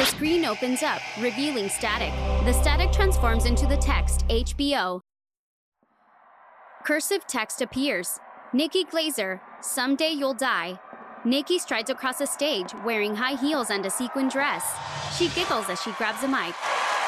screen opens up, revealing static. The static transforms into the text HBO. Cursive text appears. Nikki Glazer, someday you'll die. Nikki strides across the stage, wearing high heels and a sequin dress. She giggles as she grabs a mic.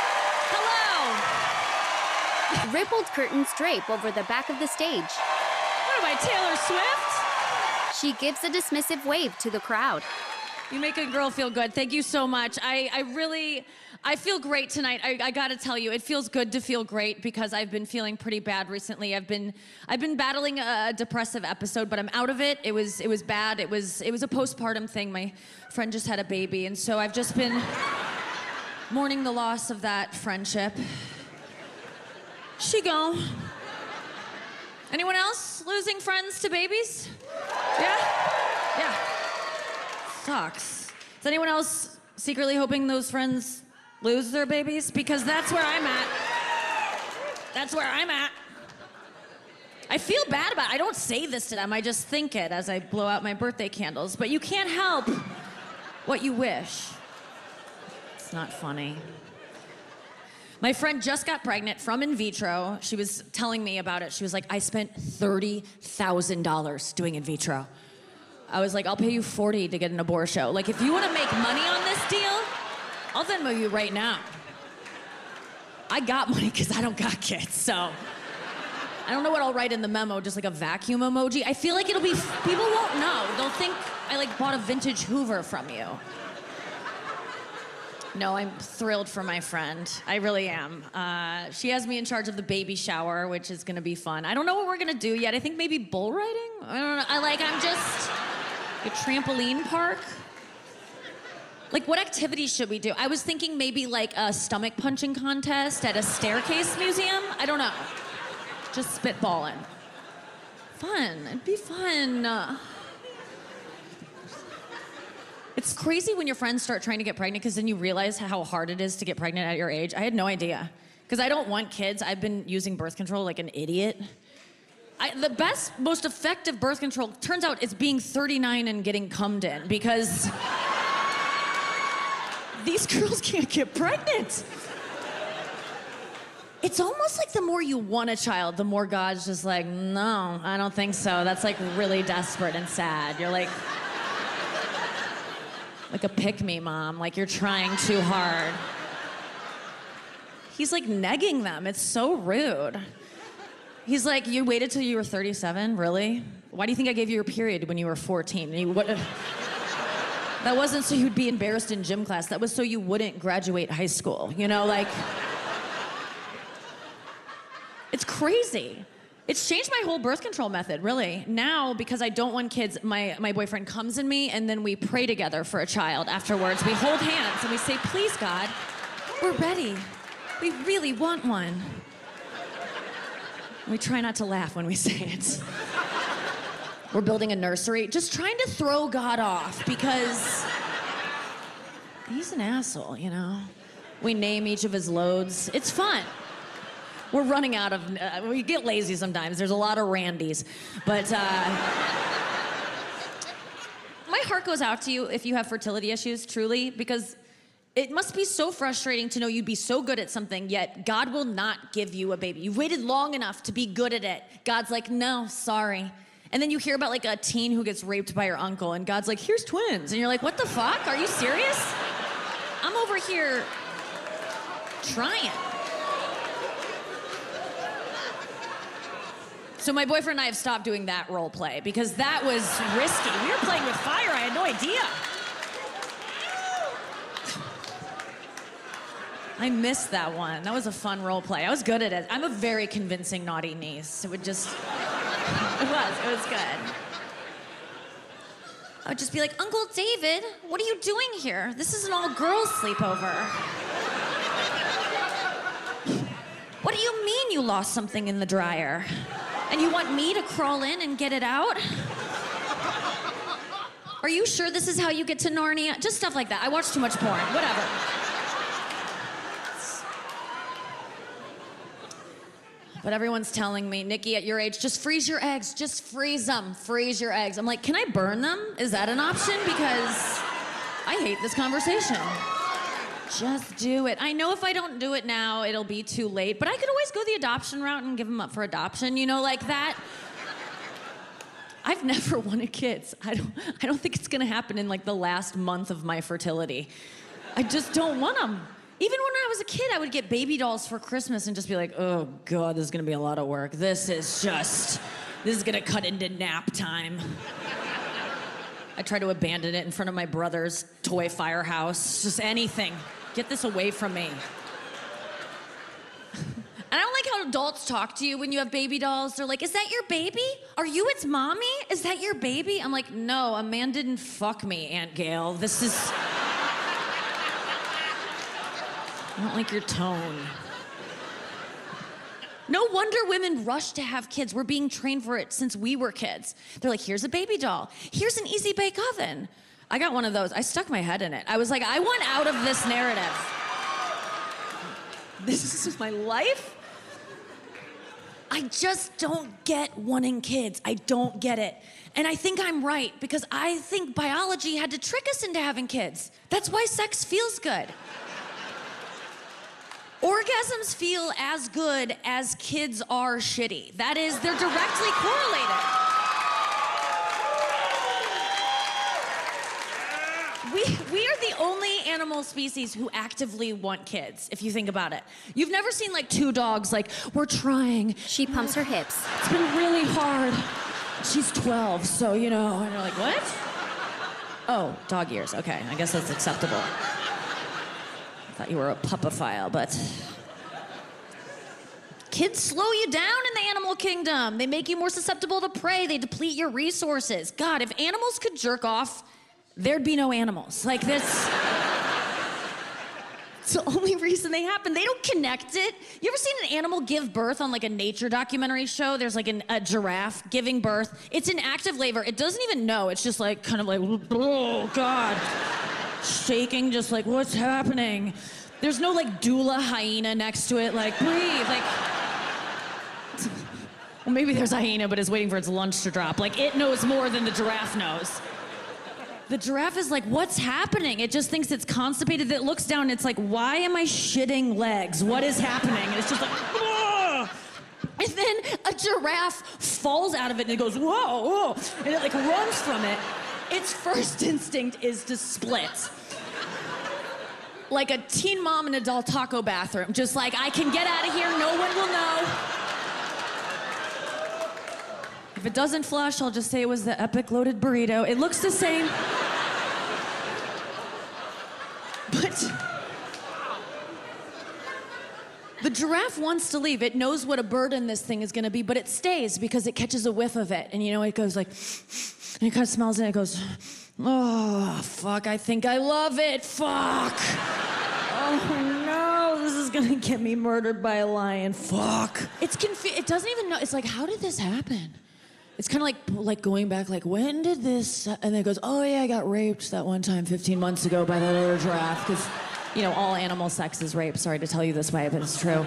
Hello! Rippled curtains drape over the back of the stage. What am I, Taylor Swift? She gives a dismissive wave to the crowd. You make a girl feel good. Thank you so much. I feel great tonight. I gotta tell you, it feels good to feel great because I've been feeling pretty bad recently. I've been battling a depressive episode, but I'm out of it. It was bad. It was a postpartum thing. My friend just had a baby, and so I've just been mourning the loss of that friendship. She gone. Anyone else losing friends to babies? Yeah? Sucks. Is anyone else secretly hoping those friends lose their babies? Because that's where I'm at. I feel bad about it. I don't say this to them. I just think it as I blow out my birthday candles. But you can't help what you wish. It's not funny. My friend just got pregnant from in vitro. She was telling me about it. She was like, I spent $30,000 doing in vitro. I was like, I'll pay you $40 to get an abortion. Like, if you want to make money on this deal, I'll Venmo you right now. I got money because I don't got kids, so I don't know what I'll write in the memo, just like a vacuum emoji. I feel like it'll be, people won't know. They'll think I like bought a vintage Hoover from you. No, I'm thrilled for my friend. I really am. She has me in charge of the baby shower, which is gonna be fun. I don't know what we're gonna do yet. I think maybe bull riding? I don't know. I'm just a trampoline park. Like, what activities should we do? I was thinking maybe like a stomach punching contest at a staircase museum. I don't know. Just spitballing. Fun. It'd be fun. It's crazy when your friends start trying to get pregnant because then you realize how hard it is to get pregnant at your age. I had no idea. Because I don't want kids. I've been using birth control like an idiot. The best, most effective birth control, turns out, is being 39 and getting cummed in because these girls can't get pregnant. It's almost like the more you want a child, the more God's just like, no, I don't think so. That's like really desperate and sad. You're like a pick-me mom, like you're trying too hard. He's like negging them. It's so rude. He's like, you waited till you were 37? Really? Why do you think I gave you your period when you were 14? That wasn't so you'd be embarrassed in gym class. That was so you wouldn't graduate high school. You know, like, it's crazy. It's changed my whole birth control method, really. Now, because I don't want kids, my boyfriend comes in me, and then we pray together for a child afterwards. We hold hands, and we say, please, God, we're ready. We really want one. We try not to laugh when we say it. We're building a nursery, just trying to throw God off, because he's an asshole, you know? We name each of his loads. It's fun. We're running out of, we get lazy sometimes. There's a lot of Randys. But my heart goes out to you if you have fertility issues, truly, because it must be so frustrating to know you'd be so good at something, yet God will not give you a baby. You've waited long enough to be good at it. God's like, no, sorry. And then you hear about like a teen who gets raped by her uncle, and God's like, here's twins. And you're like, what the fuck? Are you serious? I'm over here trying. So my boyfriend and I have stopped doing that role play because that was risky. We were playing with fire. I had no idea. I missed that one. That was a fun role play. I was good at it. I'm a very convincing naughty niece. It was good. I would just be like, Uncle David, what are you doing here? This is an all-girls sleepover. What do you mean you lost something in the dryer? And you want me to crawl in and get it out? Are you sure this is how you get to Narnia? Just stuff like that. I watch too much porn. Whatever. But everyone's telling me, Nikki, at your age, just freeze your eggs. Just freeze them. Freeze your eggs. I'm like, can I burn them? Is that an option? Because I hate this conversation. Just do it. I know if I don't do it now, it'll be too late, but I could always go the adoption route and give them up for adoption, you know, like that. I've never wanted kids. I don't think it's gonna happen in like the last month of my fertility. I just don't want them. Even when I was a kid, I would get baby dolls for Christmas and just be like, oh God, this is gonna be a lot of work. This is gonna cut into nap time. I try to abandon it in front of my brother's toy firehouse, just anything. Get this away from me. And I don't like how adults talk to you when you have baby dolls. They're like, is that your baby? Are you its mommy? Is that your baby? I'm like, no, a man didn't fuck me, Aunt Gail. This is... I don't like your tone. No wonder women rush to have kids. We're being trained for it since we were kids. They're like, here's a baby doll. Here's an easy bake oven. I got one of those. I stuck my head in it. I was like, I want out of this narrative. This is my life? I just don't get wanting kids. I don't get it. And I think I'm right because I think biology had to trick us into having kids. That's why sex feels good. Orgasms feel as good as kids are shitty. That is, they're directly correlated. We are the only animal species who actively want kids, if you think about it. You've never seen like two dogs like, we're trying. She pumps her hips. It's been really hard. She's 12, so you know. And you're like, what? Oh, dog ears, okay. I guess that's acceptable. I thought you were a pupophile, but... Kids slow you down in the animal kingdom. They make you more susceptible to prey. They deplete your resources. God, if animals could jerk off, there'd be no animals. Like this... It's the only reason they happen. They don't connect it. You ever seen an animal give birth on like a nature documentary show? There's like a giraffe giving birth. It's in active labor. It doesn't even know. It's just like kind of like, oh God. Shaking, just like, what's happening? There's no like doula hyena next to it, like breathe, like. Well, maybe there's a hyena, but it's waiting for its lunch to drop. Like it knows more than the giraffe knows. The giraffe is like, what's happening? It just thinks it's constipated. It looks down and it's like, why am I shitting legs? What is happening? And it's just like, ugh! And then a giraffe falls out of it and it goes, whoa, whoa, and it like runs from it. Its first instinct is to split. Like a teen mom in a Del Taco bathroom. Just like, I can get out of here, no one will know. If it doesn't flush, I'll just say it was the epic loaded burrito. It looks the same. But the giraffe wants to leave. It knows what a burden this thing is gonna be, but it stays because it catches a whiff of it. And you know, it goes like, and it kind of smells it and it goes, oh, fuck, I think I love it, fuck. Oh no, this is gonna get me murdered by a lion, fuck. It's it doesn't even know, it's like, how did this happen? It's kind of like going back, like, when did this, and then it goes, oh yeah, I got raped that one time 15 months ago by that other giraffe, because, you know, all animal sex is rape. Sorry to tell you this way, but it's true.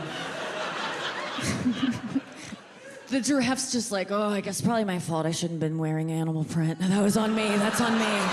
The giraffe's just like, oh, I guess probably my fault. I shouldn't have been wearing animal print. That was on me, that's on me.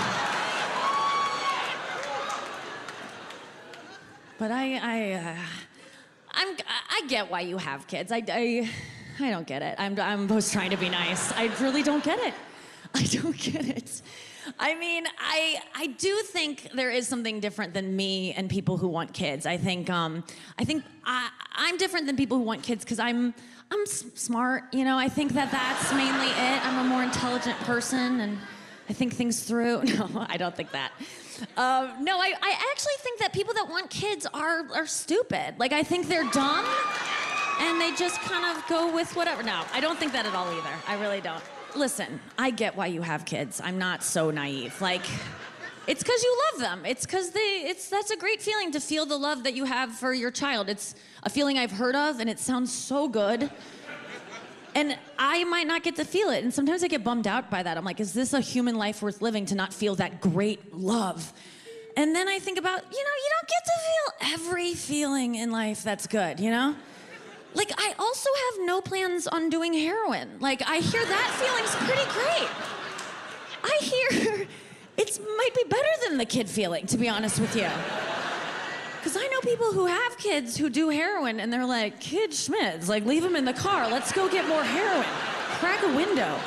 But I get why you have kids. I don't get it. I'm just trying to be nice. I really don't get it. I don't get it. I mean, I do think there is something different than me and people who want kids. I think I'm different than people who want kids because I'm smart. You know, I think that's mainly it. I'm a more intelligent person and I think things through. No, I don't think that. No, I actually think that people that want kids are stupid. Like, I think they're dumb. And they just kind of go with whatever. No, I don't think that at all either. I really don't. Listen, I get why you have kids. I'm not so naive. Like, it's because you love them. It's because that's a great feeling to feel the love that you have for your child. It's a feeling I've heard of, and it sounds so good. And I might not get to feel it. And sometimes I get bummed out by that. I'm like, is this a human life worth living to not feel that great love? And then I think about, you know, you don't get to feel every feeling in life that's good, you know? Like, I also have no plans on doing heroin. Like, I hear that feeling's pretty great. I hear it might be better than the kid feeling, to be honest with you. Because I know people who have kids who do heroin, and they're like, kid Schmitz, like, leave him in the car. Let's go get more heroin. Crack a window.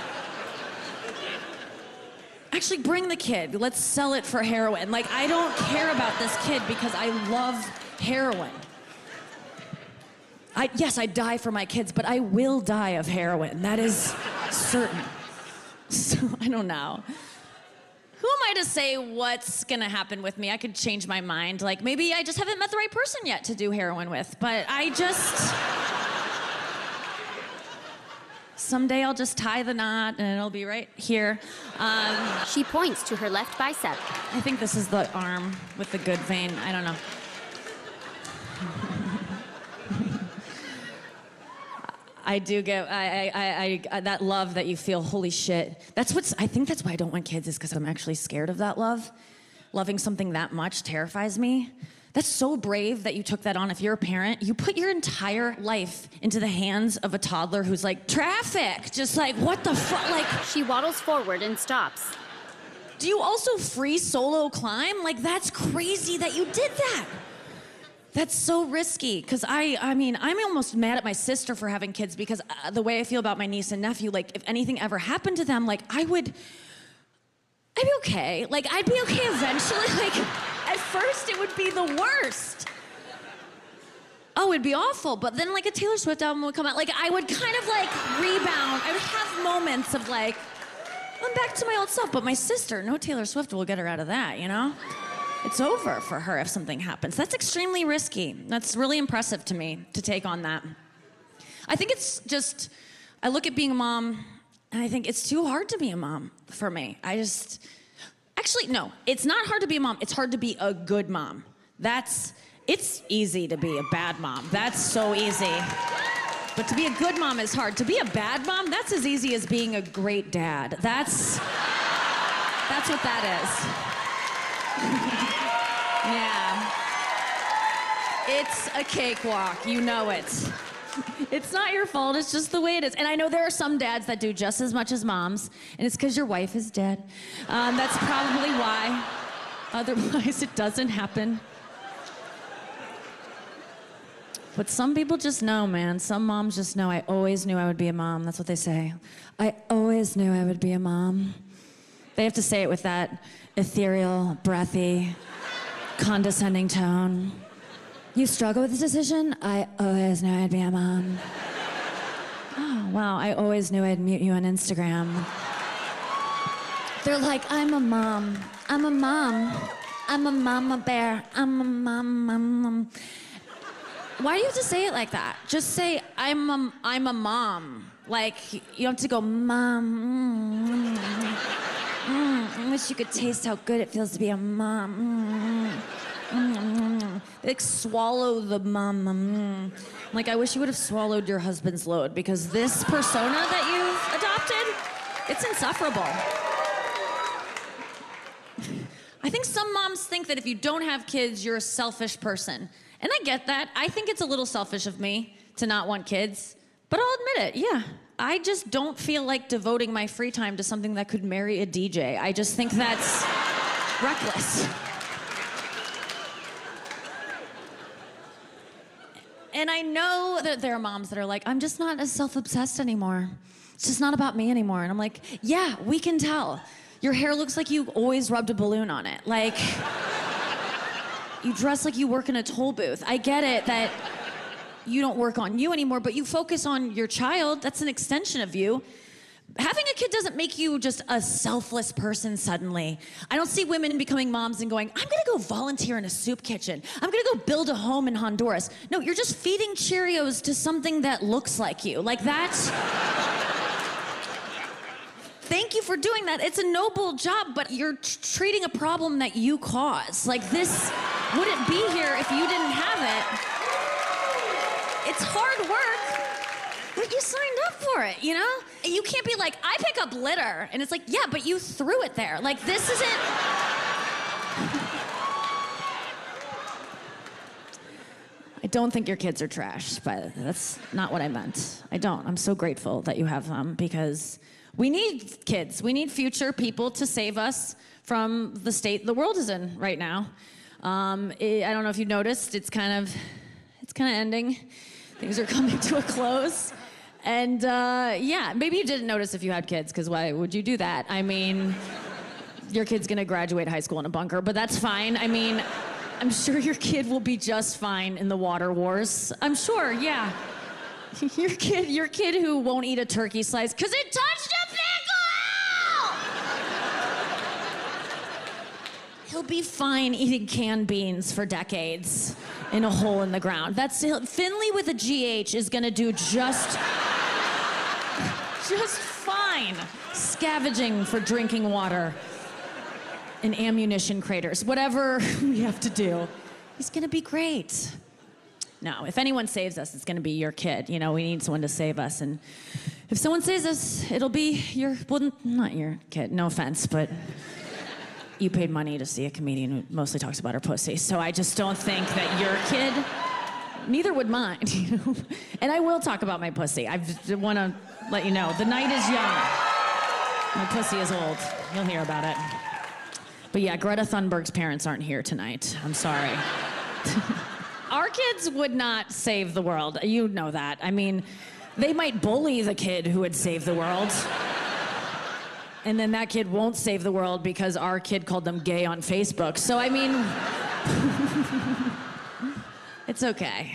Actually, bring the kid. Let's sell it for heroin. Like, I don't care about this kid because I love heroin. Yes, I die for my kids, but I will die of heroin. That is certain. So, I don't know. Who am I to say what's gonna happen with me? I could change my mind. Like, maybe I just haven't met the right person yet to do heroin with, but someday I'll just tie the knot and it'll be right here. She points to her left bicep. I think this is the arm with the good vein. I don't know. I do get that love that you feel. Holy shit! I think that's why I don't want kids, is because I'm actually scared of that love. Loving something that much terrifies me. That's so brave that you took that on. If you're a parent, you put your entire life into the hands of a toddler who's like, traffic, just like, what the fuck, like. She waddles forward and stops. Do you also free solo climb? Like, that's crazy that you did that. That's so risky, because I mean, I'm almost mad at my sister for having kids, because the way I feel about my niece and nephew, like, if anything ever happened to them, like, I'd be okay. Like, I'd be okay eventually. Like, at first, it would be the worst. Oh, it'd be awful, but then, like, a Taylor Swift album would come out. Like, I would kind of, like, rebound. I would have moments of, like, I'm back to my old self, but my sister, no Taylor Swift will get her out of that, you know? It's over for her if something happens. That's extremely risky. That's really impressive to me, to take on that. I think it's just, I look at being a mom, and I think it's too hard to be a mom for me. Actually, no, it's not hard to be a mom. It's hard to be a good mom. It's easy to be a bad mom. That's so easy. But to be a good mom is hard. To be a bad mom, that's as easy as being a great dad. That's what that is. Yeah. It's a cakewalk, you know it. It's not your fault, it's just the way it is. And I know there are some dads that do just as much as moms, and it's because your wife is dead. That's probably why. Otherwise, it doesn't happen. But some people just know, man. Some moms just know. I always knew I would be a mom. That's what they say. I always knew I would be a mom. They have to say it with that ethereal, breathy, condescending tone. You struggle with this decision? I always knew I'd be a mom. Oh, wow, I always knew I'd mute you on Instagram. They're like, I'm a mom. I'm a mom. I'm a mama bear. I'm a mom. Why do you have to say it like that? Just say, I'm a mom. Like, you don't have to go, mom. I wish you could taste how good it feels to be a mom. Like, swallow the mom. Like, I wish you would have swallowed your husband's load, because this persona that you've adopted, it's insufferable. I think some moms think that if you don't have kids, you're a selfish person. And I get that. I think it's a little selfish of me to not want kids. But I'll admit it, yeah. I just don't feel like devoting my free time to something that could marry a DJ. I just think that's reckless. And I know that there are moms that are like, I'm just not as self-obsessed anymore. It's just not about me anymore. And I'm like, yeah, we can tell. Your hair looks like you always rubbed a balloon on it. Like, you dress like you work in a toll booth. I get it that you don't work on you anymore, but you focus on your child. That's an extension of you. Having a kid doesn't make you just a selfless person suddenly. I don't see women becoming moms and going, I'm gonna go volunteer in a soup kitchen. I'm gonna go build a home in Honduras. No, you're just feeding Cheerios to something that looks like you. Like, that's... Thank you for doing that. It's a noble job, but you're treating a problem that you caused. Like, this wouldn't be here if you didn't have it. It's hard work, but you signed up for it, you know? You can't be like, I pick up litter. And it's like, yeah, but you threw it there. Like, this isn't... I don't think your kids are trash, but that's not what I meant. I don't. I'm so grateful that you have them, because we need kids. We need future people to save us from the state the world is in right now. I don't know if you noticed, it's kind of ending. Things are coming to a close. And yeah, maybe you didn't notice if you had kids, because why would you do that? I mean, your kid's gonna graduate high school in a bunker, but that's fine. I mean, I'm sure your kid will be just fine in the water wars. I'm sure, yeah. Your kid who won't eat a turkey slice because it touched a pickle! He'll be fine eating canned beans for decades in a hole in the ground. Finley with a GH is gonna do just fine scavenging for drinking water in ammunition craters. Whatever we have to do, he's gonna be great. No, if anyone saves us, it's gonna be your kid. You know, we need someone to save us. And if someone saves us, it'll be not your kid, no offense, but you paid money to see a comedian who mostly talks about her pussy. So I just don't think that your kid, neither would mine, you know? And I will talk about my pussy. I just wanna let you know, the night is young. My pussy is old. You'll hear about it. But yeah, Greta Thunberg's parents aren't here tonight. I'm sorry. Our kids would not save the world. You know that. I mean, they might bully the kid who would save the world. And then that kid won't save the world because our kid called them gay on Facebook. So, I mean, it's okay.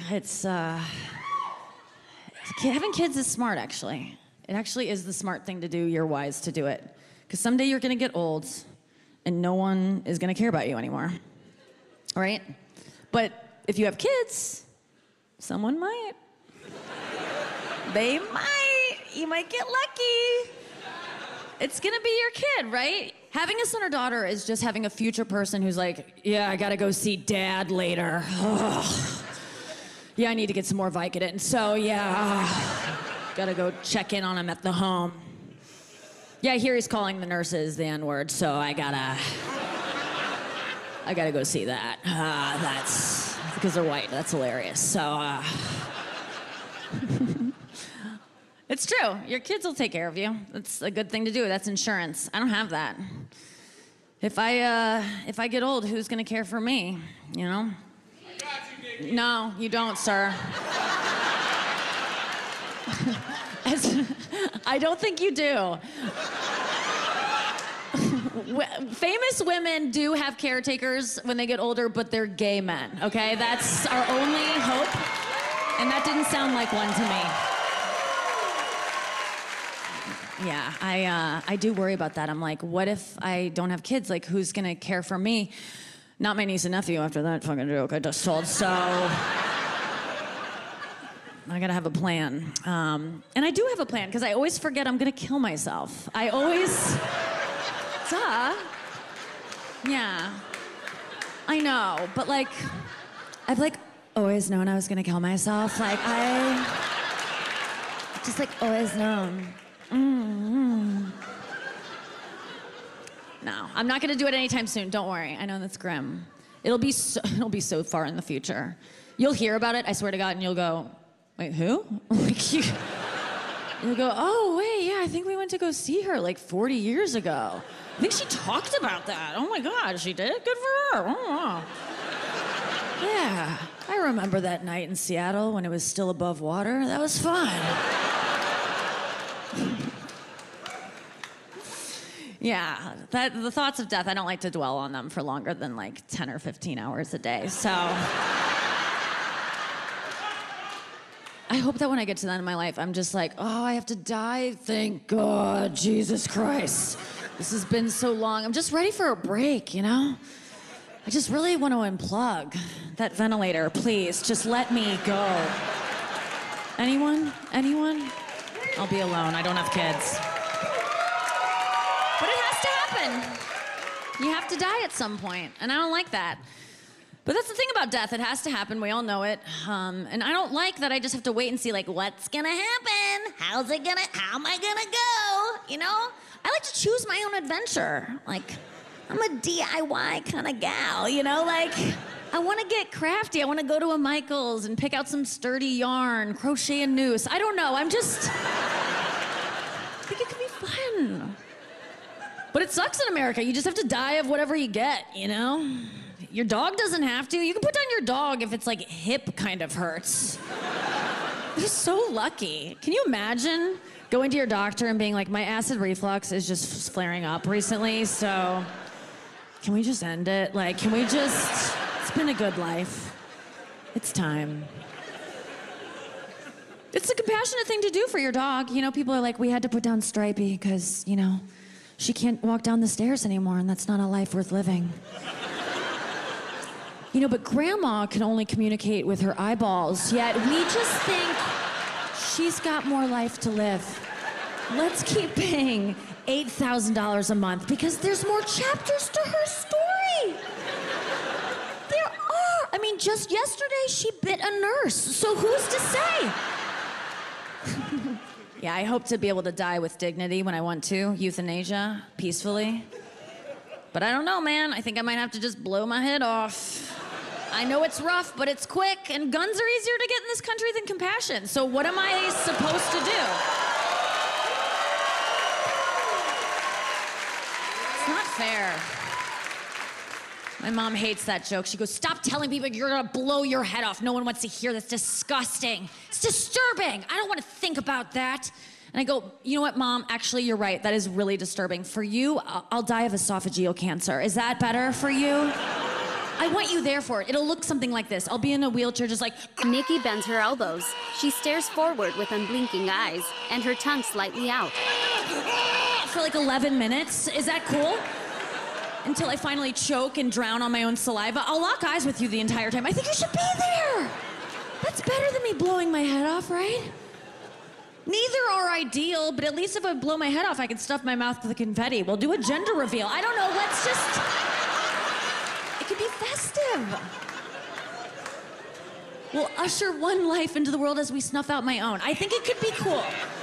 Having kids is smart, actually. It actually is the smart thing to do. You're wise to do it. Because someday you're gonna get old and no one is gonna care about you anymore. Right? But if you have kids, someone might. They might. You might get lucky. It's gonna be your kid, right? Having a son or daughter is just having a future person who's like, yeah, I gotta go see dad later. Ugh. Yeah, I need to get some more Vicodin. So yeah, gotta go check in on him at the home. Yeah, I hear he's calling the nurses the N-word, so I gotta go see that. That's because they're white. That's hilarious. So, it's true. Your kids will take care of you. That's a good thing to do. That's insurance. I don't have that. If I get old, who's gonna care for me? You know? I got you, Nikki. No, you don't, sir. I don't think you do. Famous women do have caretakers when they get older, but they're gay men, okay? That's our only hope, and that didn't sound like one to me. Yeah, I do worry about that. I'm like, what if I don't have kids? Like, who's gonna care for me? Not my niece and nephew after that fucking joke I just told, so I gotta have a plan. And I do have a plan, because I always forget I'm gonna kill myself. I always... Duh. Yeah. I know, but like, I've like always known I was gonna kill myself. Like, I just like always known. No, I'm not gonna do it anytime soon. Don't worry. I know that's grim. It'll be so far in the future. You'll hear about it, I swear to God, and you'll go, wait, who? Like you'll go, oh wait, yeah, I think we went to go see her like 40 years ago. I think she talked about that. Oh my God, she did? Good for her. Oh. Yeah, I remember that night in Seattle when it was still above water. That was fun. Yeah, the thoughts of death, I don't like to dwell on them for longer than like 10 or 15 hours a day, so. I hope that when I get to the end of my life, I'm just like, oh, I have to die? Thank God, Jesus Christ. This has been so long. I'm just ready for a break, you know? I just really want to unplug that ventilator, please. Just let me go. Anyone? Anyone? I'll be alone. I don't have kids. But it has to happen. You have to die at some point, and I don't like that. But that's the thing about death. It has to happen. We all know it. And I don't like that I just have to wait and see, like, what's gonna happen? How am I gonna go? You know? I like to choose my own adventure. Like, I'm a DIY kind of gal, you know? Like, I want to get crafty. I want to go to a Michael's and pick out some sturdy yarn, crochet a noose. I don't know. I think it could be fun. But it sucks in America. You just have to die of whatever you get, you know? Your dog doesn't have to. You can put down your dog if it's like hip kind of hurts. You're so lucky. Can you imagine going to your doctor and being like, my acid reflux is just flaring up recently, so can we just end it? Like, can we just, it's been a good life. It's time. It's a compassionate thing to do for your dog. You know, people are like, we had to put down Stripey because, you know, she can't walk down the stairs anymore, and that's not a life worth living. You know, but grandma can only communicate with her eyeballs, yet we just think she's got more life to live. Let's keep paying $8,000 a month because there's more chapters to her story. There are. I mean, just yesterday she bit a nurse, so who's to say? Yeah, I hope to be able to die with dignity when I want to, euthanasia, peacefully. But I don't know, man. I think I might have to just blow my head off. I know it's rough, but it's quick, and guns are easier to get in this country than compassion. So what am I supposed to do? It's not fair. My mom hates that joke. She goes, stop telling people you're gonna blow your head off. No one wants to hear this. Disgusting. It's disturbing. I don't want to think about that. And I go, you know what, Mom? Actually, you're right. That is really disturbing. For you, I'll die of esophageal cancer. Is that better for you? I want you there for it. It'll look something like this. I'll be in a wheelchair just like... Nikki bends her elbows. She stares forward with unblinking eyes, and her tongue slightly out. For like 11 minutes. Is that cool? Until I finally choke and drown on my own saliva. I'll lock eyes with you the entire time. I think you should be there. That's better than me blowing my head off, right? Neither are ideal, but at least if I blow my head off, I can stuff my mouth with confetti. We'll do a gender reveal. I don't know, let's just... It could be festive. We'll usher one life into the world as we snuff out my own. I think it could be cool.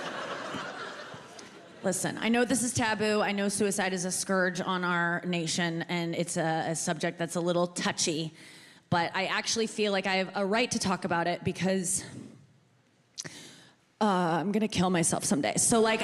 Listen, I know this is taboo. I know suicide is a scourge on our nation, and it's a subject that's a little touchy. But I actually feel like I have a right to talk about it because I'm gonna kill myself someday. So like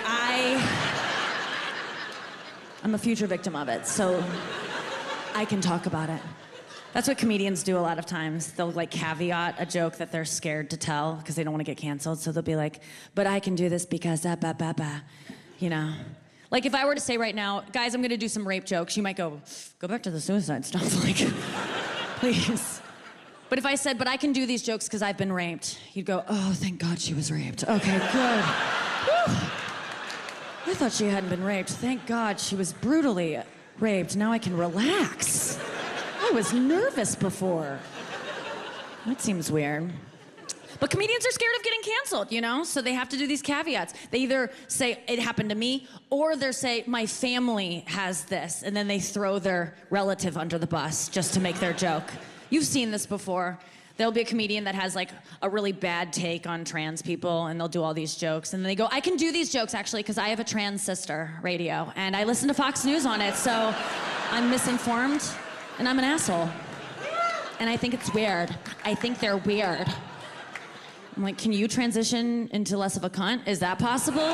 I'm a future victim of it, so I can talk about it. That's what comedians do a lot of times. They'll like caveat a joke that they're scared to tell because they don't want to get canceled. So they'll be like, but I can do this because you know. Like if I were to say right now, guys, I'm gonna do some rape jokes, you might go back to the suicide stuff, like, please. But if I said, but I can do these jokes because I've been raped, you'd go, oh, thank God she was raped. Okay, good. Whew. I thought she hadn't been raped. Thank God she was brutally raped. Now I can relax. I was nervous before. That seems weird. But comedians are scared of getting canceled, you know? So they have to do these caveats. They either say, it happened to me, or they say, my family has this, and then they throw their relative under the bus just to make their joke. You've seen this before. There'll be a comedian that has like a really bad take on trans people, and they'll do all these jokes, and then they go, I can do these jokes actually because I have a trans sister radio, and I listen to Fox News on it, so I'm misinformed, and I'm an asshole. And I think it's weird. I think they're weird. I'm like, can you transition into less of a cunt? Is that possible?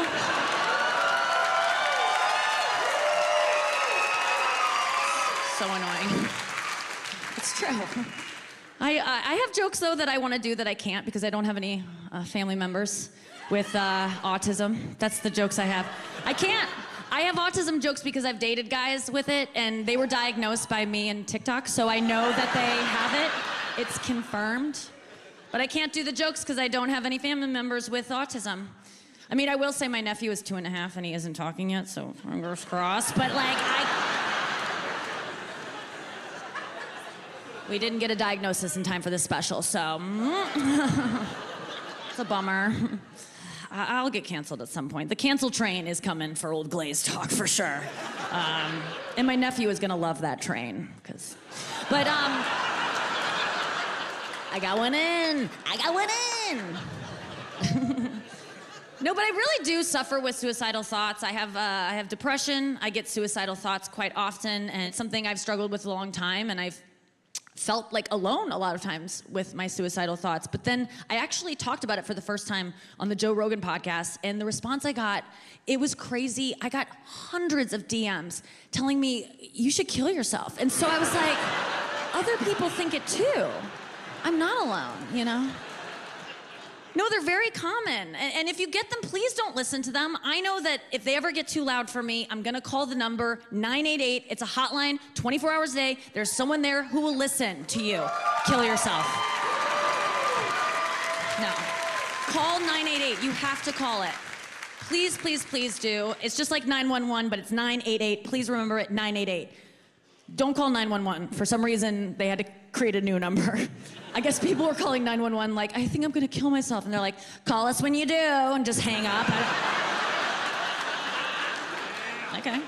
So annoying. It's true. I have jokes, though, that I want to do that I can't because I don't have any family members with autism. That's the jokes I have. I can't. I have autism jokes because I've dated guys with it, and they were diagnosed by me and TikTok, so I know that they have it. It's confirmed. But I can't do the jokes because I don't have any family members with autism. I mean, I will say my nephew is 2.5 and he isn't talking yet, so fingers crossed. But like, we didn't get a diagnosis in time for this special, so it's a bummer. I'll get canceled at some point. The cancel train is coming for old Glaze Talk for sure. And my nephew is gonna love that train, but I got one in. No, but I really do suffer with suicidal thoughts. I have depression. I get suicidal thoughts quite often, and it's something I've struggled with a long time, and I've felt like alone a lot of times with my suicidal thoughts. But then I actually talked about it for the first time on the Joe Rogan podcast, and the response I got, it was crazy. I got hundreds of DMs telling me, you should kill yourself. And so I was like, other people think it too. I'm not alone, you know? No, they're very common. And if you get them, please don't listen to them. I know that if they ever get too loud for me, I'm gonna call the number 988. It's a hotline, 24 hours a day. There's someone there who will listen to you. Kill yourself. No. Call 988. You have to call it. Please, please, please do. It's just like 911, but it's 988. Please remember it, 988. Don't call 911. For some reason, they had to create a new number. I guess people were calling 911 like, I think I'm gonna kill myself. And they're like, call us when you do, and just hang up. Okay.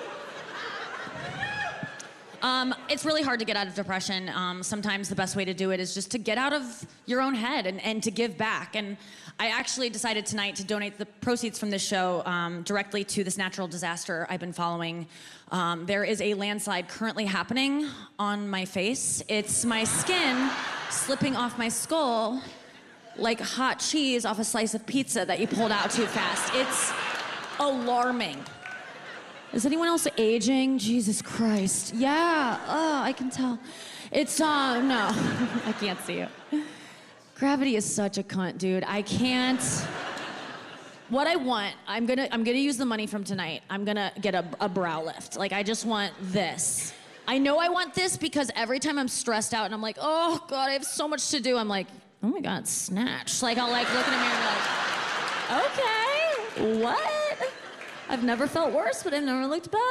It's really hard to get out of depression. Sometimes the best way to do it is just to get out of your own head and to give back. And I actually decided tonight to donate the proceeds from this show directly to this natural disaster I've been following. There is a landslide currently happening on my face. It's my skin slipping off my skull like hot cheese off a slice of pizza that you pulled out too fast. It's alarming. Is anyone else aging? Jesus Christ. Yeah, I can tell. It's, no, I can't see it. Gravity is such a cunt, dude. I can't. What I want, I'm gonna use the money from tonight. I'm gonna get a brow lift. Like, I just want this. I know I want this because every time I'm stressed out and I'm like, oh God, I have so much to do, I'm like, oh my God, snatch. Like, I'll like look in the mirror and be like, okay, what? I've never felt worse, but I've never looked better.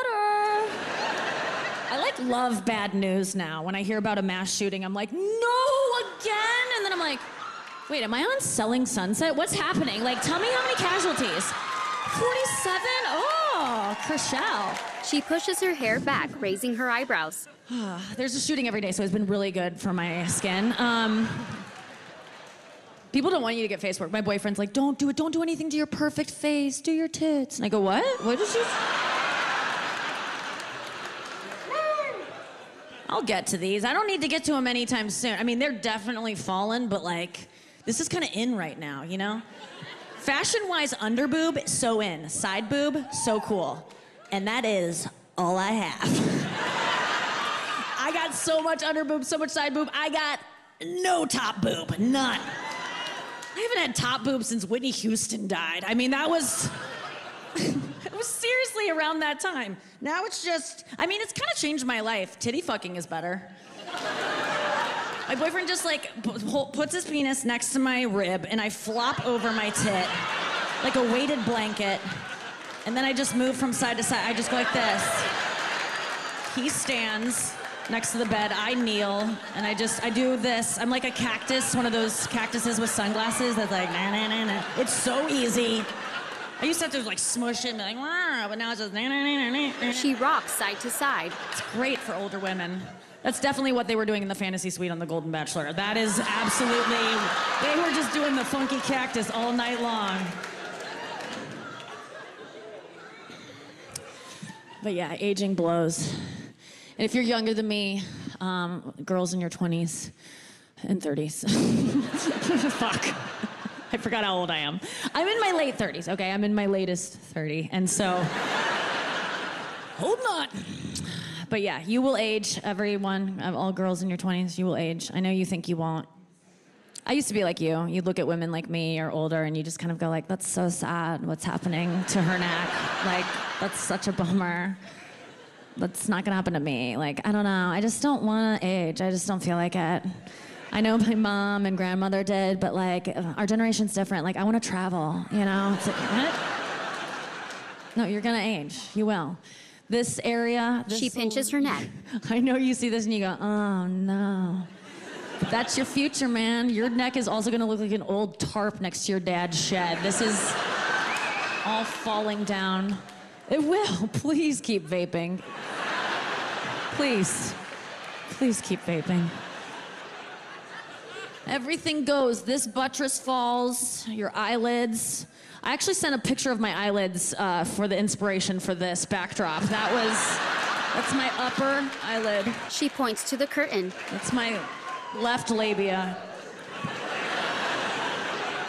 I like love bad news now. When I hear about a mass shooting, I'm like, no, again? And then I'm like, wait, am I on Selling Sunset? What's happening? Like, tell me how many casualties. 47? Oh, Chriselle. She pushes her hair back, raising her eyebrows. There's a shooting every day, so it's been really good for my skin. People don't want you to get face work. My boyfriend's like, don't do it. Don't do anything to your perfect face. Do your tits. And I go, what? What did you... I'll get to these. I don't need to get to them anytime soon. I mean, they're definitely fallen, but like, this is kind of in right now, you know? Fashion-wise, under boob, so in. Side boob, so cool. And that is all I have. I got so much under boob, so much side boob. I got no top boob, none. I haven't had top boob since Whitney Houston died. I mean, that was... it was seriously around that time. Now it's just... I mean, it's kind of changed my life. Titty fucking is better. My boyfriend just, like, puts his penis next to my rib, and I flop over my tit like a weighted blanket, and then I just move from side to side. I just go like this. He stands next to the bed, I kneel, and I do this. I'm like a cactus, one of those cactuses with sunglasses that's like, nah, nah, nah, nah. It's so easy. I used to have to like smush it and be like, wah, but now it's just nah, nah, nah, nah, nah. She rocks side to side. It's great for older women. That's definitely what they were doing in the fantasy suite on The Golden Bachelor. That is absolutely, they were just doing the funky cactus all night long. But yeah, aging blows. And if you're younger than me, girls in your 20s and 30s. Fuck. I forgot how old I am. I'm in my late 30s, okay? I'm in my latest 30. And so, hold on. But yeah, you will age, everyone, all girls in your 20s, you will age. I know you think you won't. I used to be like you. You look at women like me or older and you just kind of go like, that's so sad what's happening to her neck. Like, that's such a bummer. That's not gonna happen to me. Like, I don't know. I just don't wanna age. I just don't feel like it. I know my mom and grandmother did, but like, our generation's different. Like, I wanna travel, you know? It's like, what? No, you're gonna age. You will. This area... She pinches her neck. I know you see this and you go, oh no. But that's your future, man. Your neck is also gonna look like an old tarp next to your dad's shed. This is all falling down. It will. Please keep vaping. Please. Please keep vaping. Everything goes. This buttress falls, your eyelids. I actually sent a picture of my eyelids for the inspiration for this backdrop. That's my upper eyelid. She points to the curtain. That's my left labia.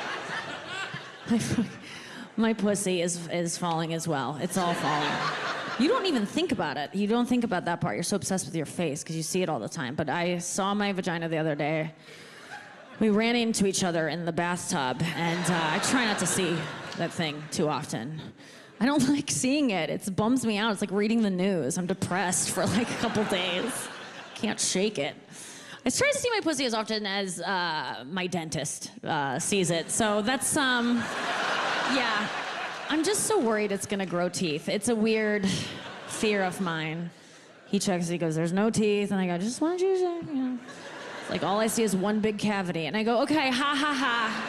My pussy is falling as well. It's all falling. You don't even think about it. You don't think about that part. You're so obsessed with your face because you see it all the time. But I saw my vagina the other day. We ran into each other in the bathtub, and I try not to see that thing too often. I don't like seeing it. It bums me out. It's like reading the news. I'm depressed for like a couple days. Can't shake it. I try to see my pussy as often as my dentist sees it. So that's, yeah. I'm just so worried it's gonna grow teeth. It's a weird fear of mine. He checks, he goes, there's no teeth. And I go, just want you to, you know. It's like all I see is one big cavity. And I go, okay, ha, ha, ha.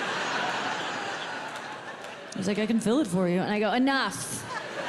He's like, I can fill it for you. And I go, enough.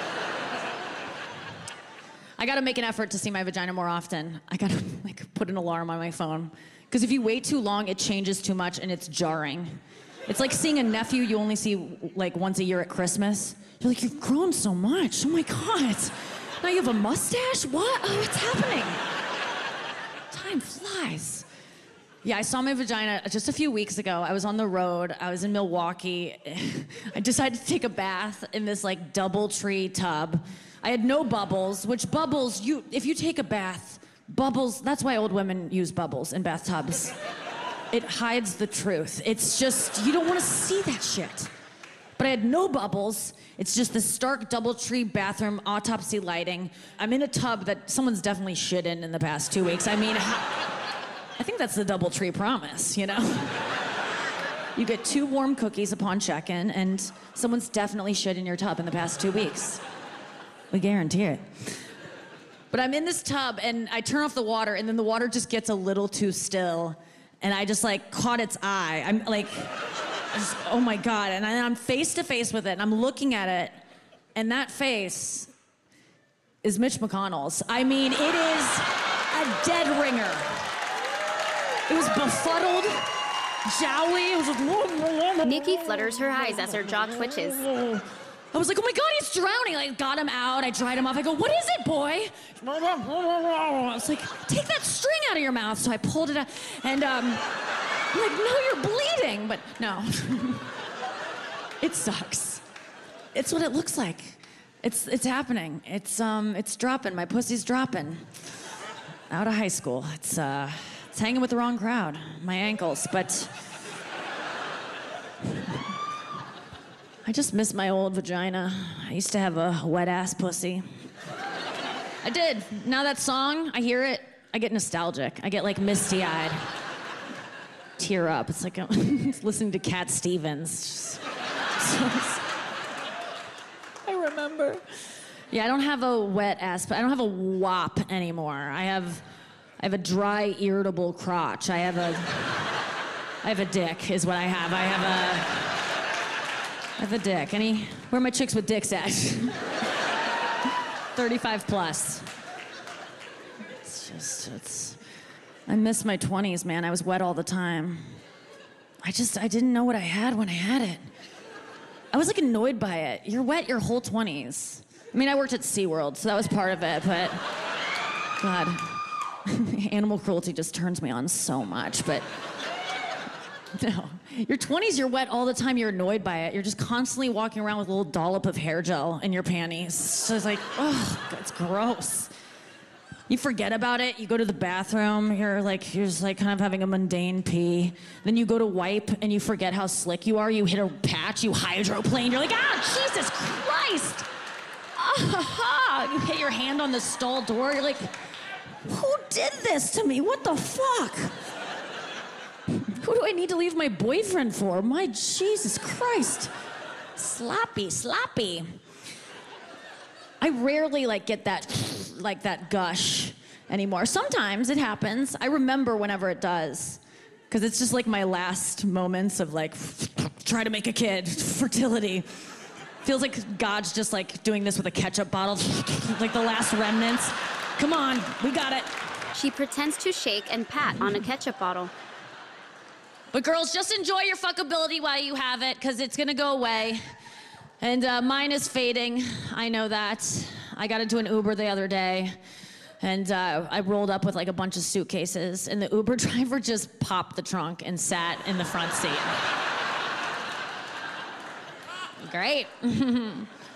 I gotta make an effort to see my vagina more often. I gotta like put an alarm on my phone. Because if you wait too long, it changes too much and it's jarring. It's like seeing a nephew you only see like once a year at Christmas. You're like, you've grown so much. Oh my God. Now you have a mustache? What? Oh, what's happening? Time flies. Yeah, I saw my vagina just a few weeks ago. I was on the road. I was in Milwaukee. I decided to take a bath in this like DoubleTree tub. I had no bubbles, which bubbles, if you take a bath, bubbles, that's why old women use bubbles in bathtubs. It hides the truth. It's just, you don't want to see that shit. But I had no bubbles. It's just this stark DoubleTree bathroom, autopsy lighting. I'm in a tub that someone's definitely shit in the past 2 weeks. I mean, I think that's the DoubleTree promise, you know? You get 2 warm cookies upon check-in, and someone's definitely shit in your tub in the past 2 weeks. We guarantee it. But I'm in this tub, and I turn off the water, and then the water just gets a little too still. And I just like caught its eye. I'm like, oh my God. And I'm face to face with it, and I'm looking at it, and that face is Mitch McConnell's. I mean, it is a dead ringer. It was befuddled, jowly. It was just... Nikki flutters her eyes as her jaw twitches. I was like, oh my God, he's drowning. I got him out, I dried him off. I go, what is it, boy? I was like, take that string out of your mouth. So I pulled it out, and I'm like, no, you're bleeding. But no, it sucks. It's what it looks like. It's happening. It's dropping, my pussy's dropping. Out of high school, it's hanging with the wrong crowd, my ankles, but I just miss my old vagina. I used to have a wet-ass pussy. I did. Now that song, I hear it, I get nostalgic. I get like misty-eyed. Tear up. It's like listening to Cat Stevens. I remember. Yeah, I don't have a wet-ass, I don't have a wop anymore. I have a dry, irritable crotch. I have a dick, is what I have. I have a dick. Where are my chicks with dicks at? 35 plus. I miss my 20s, man. I was wet all the time. I didn't know what I had when I had it. I was like annoyed by it. You're wet your whole 20s. I mean, I worked at SeaWorld, so that was part of it, but God, animal cruelty just turns me on so much, but no. Your 20s, you're wet all the time, you're annoyed by it. You're just constantly walking around with a little dollop of hair gel in your panties. So it's like, oh, it's gross. You forget about it, you go to the bathroom, you're just like kind of having a mundane pee. Then you go to wipe and you forget how slick you are. You hit a patch, you hydroplane, you're like, ah, Jesus Christ! Ah, you hit your hand on the stall door, you're like, who did this to me? What the fuck? Who do I need to leave my boyfriend for? My Jesus Christ. Sloppy. I rarely get that gush anymore. Sometimes it happens. I remember whenever it does. Because it's just like my last moments of try to make a kid, fertility. Feels like God's just doing this with a ketchup bottle, like the last remnants. Come on, we got it. She pretends to shake and pat on a ketchup bottle. But girls, just enjoy your fuckability while you have it, because it's gonna go away. And mine is fading, I know that. I got into an Uber the other day, and I rolled up with a bunch of suitcases, and the Uber driver just popped the trunk and sat in the front seat. Great.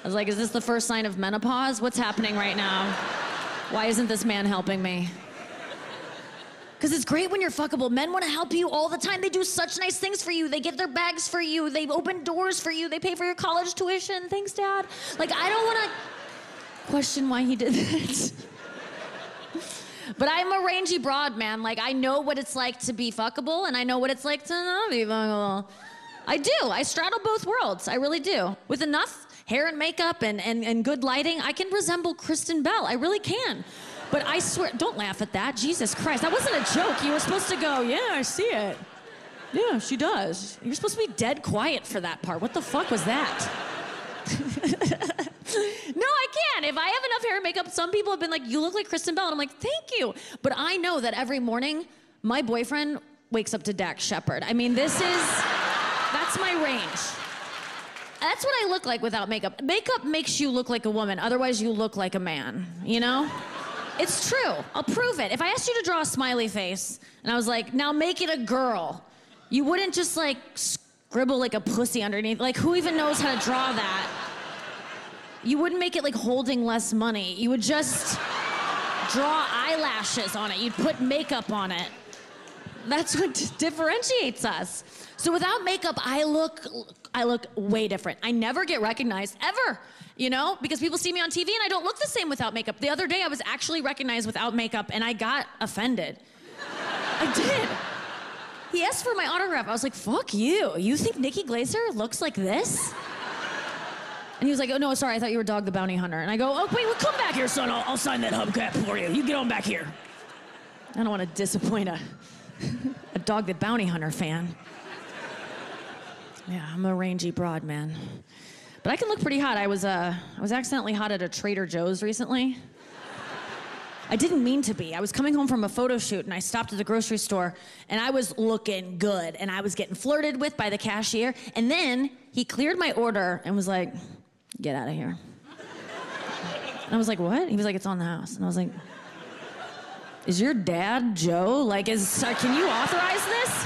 I was like, is this the first sign of menopause? What's happening right now? Why isn't this man helping me? Because it's great when you're fuckable. Men want to help you all the time. They do such nice things for you. They give their bags for you. They open doors for you. They pay for your college tuition. Thanks, Dad. Like, I don't want to question why he did that. But I'm a rangy broad, man. Like, I know what it's like to be fuckable, and I know what it's like to not be fuckable. I do. I straddle both worlds. I really do. With enough hair and makeup and good lighting, I can resemble Kristen Bell. I really can. But I swear, don't laugh at that. Jesus Christ, that wasn't a joke. You were supposed to go, yeah, I see it. Yeah, she does. You're supposed to be dead quiet for that part. What the fuck was that? No, I can't. If I have enough hair and makeup, some people have been like, you look like Kristen Bell. And I'm like, thank you. But I know that every morning, my boyfriend wakes up to Dax Shepard. I mean, that's my range. That's what I look like without makeup. Makeup makes you look like a woman. Otherwise, you look like a man, you know? It's true. I'll prove it. If I asked you to draw a smiley face, and I was like, now make it a girl, you wouldn't just like scribble like a pussy underneath. Like, who even knows how to draw that? You wouldn't make it like holding less money. You would just draw eyelashes on it. You'd put makeup on it. That's what differentiates us. So without makeup, I look way different. I never get recognized, ever. You know, because people see me on TV and I don't look the same without makeup. The other day I was actually recognized without makeup and I got offended. I did. He asked for my autograph. I was like, fuck you. You think Nikki Glaser looks like this? And he was like, oh no, sorry, I thought you were Dog the Bounty Hunter. And I go, oh wait, well, come back here, son. I'll sign that hubcap for you. You get on back here. I don't want to disappoint a Dog the Bounty Hunter fan. Yeah, I'm a rangy broad, man. But I can look pretty hot. I was accidentally hot at a Trader Joe's recently. I didn't mean to be. I was coming home from a photo shoot and I stopped at the grocery store and I was looking good and I was getting flirted with by the cashier. And then he cleared my order and was like, get out of here. And I was like, what? He was like, it's on the house. And I was like, is your dad Joe? Like, can you authorize this?